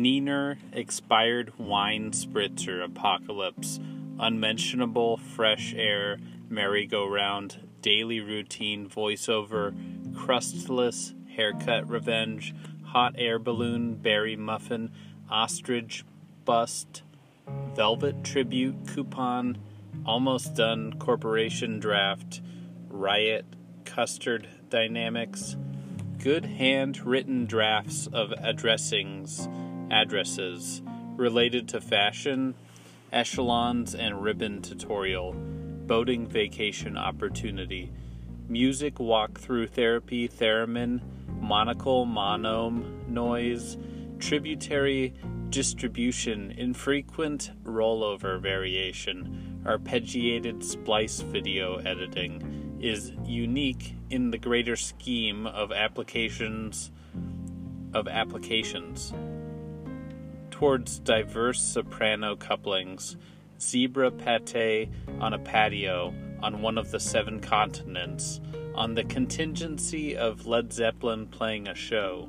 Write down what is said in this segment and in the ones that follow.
Neener expired wine spritzer apocalypse, unmentionable fresh air merry-go-round, daily routine voiceover, crustless haircut revenge, hot air balloon berry muffin, ostrich bust, velvet tribute coupon, almost done corporation draft, riot custard dynamics, good handwritten drafts of addresses related to fashion, echelons and ribbon tutorial, boating vacation opportunity, music walkthrough therapy theremin, monocle monome noise, tributary distribution, infrequent rollover variation, arpeggiated splice video editing, is unique in the greater scheme of applications towards diverse soprano couplings, zebra pate on a patio on one of the 7 continents, on the contingency of Led Zeppelin playing a show.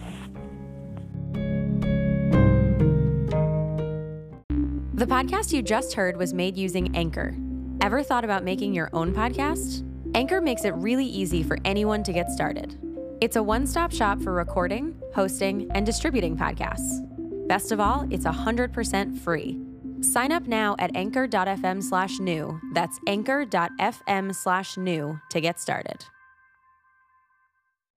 The podcast you just heard was made using Anchor. Ever thought about making your own podcast? Anchor makes it really easy for anyone to get started. It's a one-stop shop for recording, hosting, and distributing podcasts. Best of all, it's 100% free. Sign up now at anchor.fm/new. That's anchor.fm/new to get started.